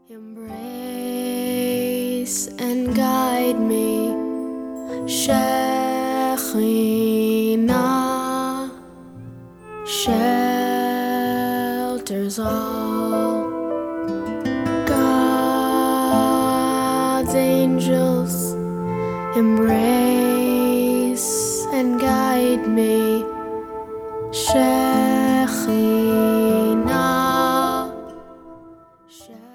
Embrace and guide me, Shekhinah, shelters all. God's angels, embrace and guide me, Shekhinah.